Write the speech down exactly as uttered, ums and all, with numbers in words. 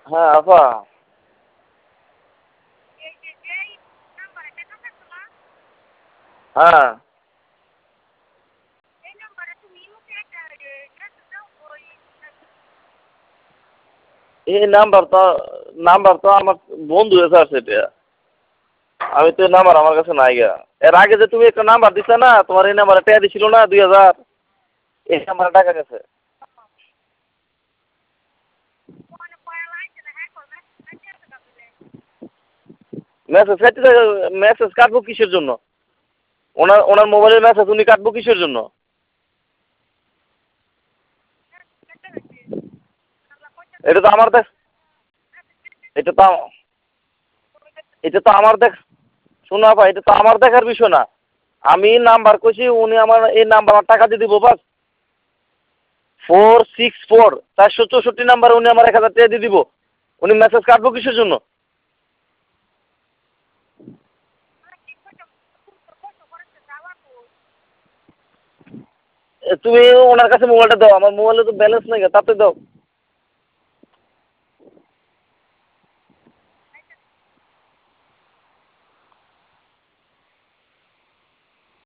হ্যাঁ আপা। হ্যাঁ। এই নাম্বার তো নাম্বার তো আমার বন্ধু এসে আছে এটা। আমি তো এই নাম্বার আমার কাছে নাই গা। এর আগে যে তুমি একটা নাম্বার দিছিলে না, তোমার এই নাম্বারে টাকা দিছিল না দুই হাজার, এই নাম্বারে টাকা গেছে। মেসেজ কাটতে মেসেজ কাটবো কিসের জন্য? ওনার ওনার মোবাইলের মেসেজ উনি কাটবো কিসের জন্য? এটা তো আমার দেখ এটা তো এটা তো আমার দেখ শোনো আপা, এটা তো আমার দেখার বিষয় না। আমি নাম্বার কইছি, উনি আমার এই নাম্বার টাকা দিয়ে দিব বাস। ফোর সিক্স ফোর চারশো চৌষট্টি নাম্বারে উনি আমার এক হাজার টাকা দিয়ে দিব। উনি মেসেজ কাটবো কিসের জন্য? তুমি ওনার কাছে মোবাইলটা দাও, আমার মোবাইলে তো ব্যালেন্স নেই, তাতে দাও।